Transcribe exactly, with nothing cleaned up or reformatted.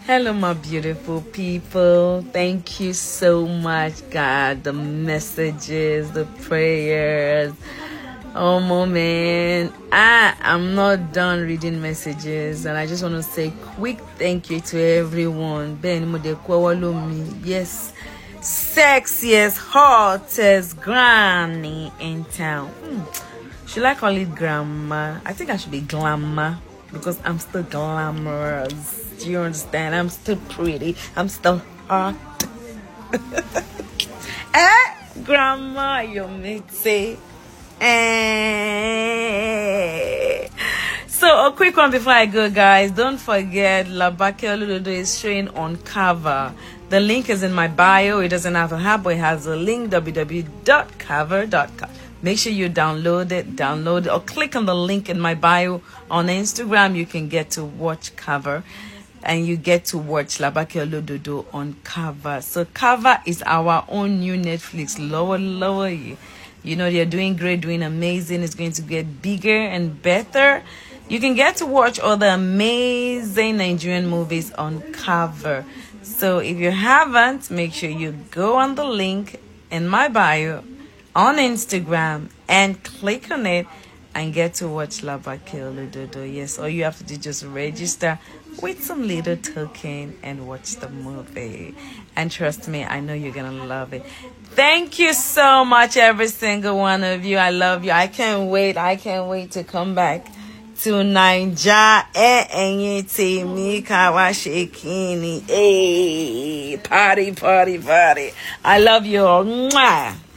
Hello, my beautiful people. Thank you so much, God. The messages, the prayers. Oh, man. I am not done reading messages, and I just want to say quick thank you to everyone. Ben Mudekwawalomi. Yes. Sexiest, hottest granny in town. Hmm. Should I call it grandma? I think I should be glamour because I'm still glamorous. Do you understand? I'm still pretty. I'm still hot. Eh, grandma, you may say. Eh. So, a quick one before I go, guys. Don't forget, Labake Oludodo is showing on Cover. The link is in my bio. It doesn't have a hub, but it has a link, w w w dot cover dot com. Make sure you download it, download it, or click on the link in my bio on Instagram. You can get to watch Cover, and you get to watch Labake Oludodo on Cover. So Cover is our own new Netflix. Lower, lower. You, you know, they're doing great, doing amazing. It's going to get bigger and better. You can get to watch all the amazing Nigerian movies on Cover. So if you haven't, make sure you go on the link in my bio on Instagram and click on it and get to watch Labake Oludodo. Yes, all you have to do is just register with some little token and watch the movie. And trust me, I know you're gonna love it. Thank you so much, every single one of you. I love you. I can't wait. I can't wait to come back to Naija. Eh, enye temi kawashekini. Hey, party, party, party. I love you all. Mwah.